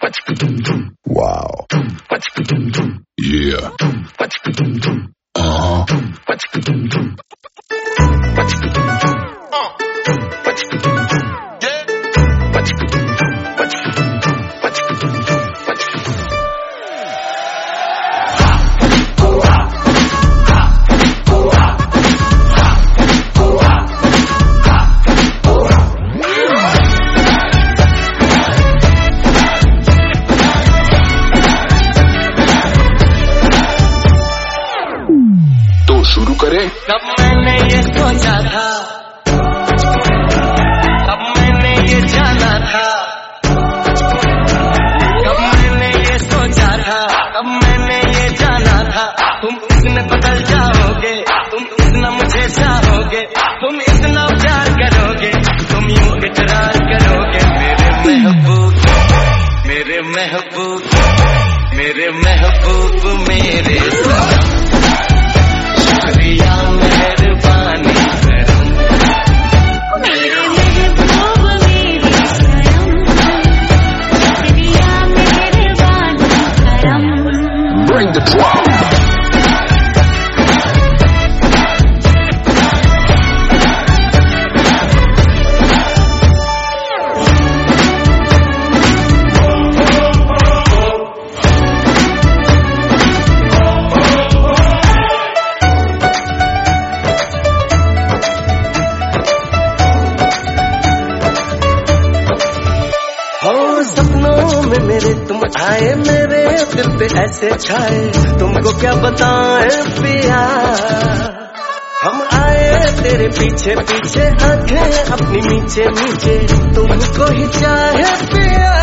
Wow. Yeah. शुरू करें। कब मैंने ये सोचा था, कब मैंने ये जाना था, कब मैंने ये सोचा था, कब मैंने ये जाना था। तुम इतने बदल जाओगे, तुम इतना मुझे चाहोगे, तुम इतना प्यार करोगे, तुम यूं इकरार करोगे। मेरे महबूब, मेरे महबूब, मेरे महबूब, मेरे शुक्रिया मेहरबानी करम, मेरे महबूब मेरे सनम, शुक्रिया मेहरबानी करम। Bring the drum. सपनों में मेरे तुम आए, मेरे दिल पे ऐसे छाए, तुमको क्या बताएं पिया। हम आए तेरे पीछे पीछे, आंखें अपनी नीचे नीचे, तुमको ही चाहे पिया।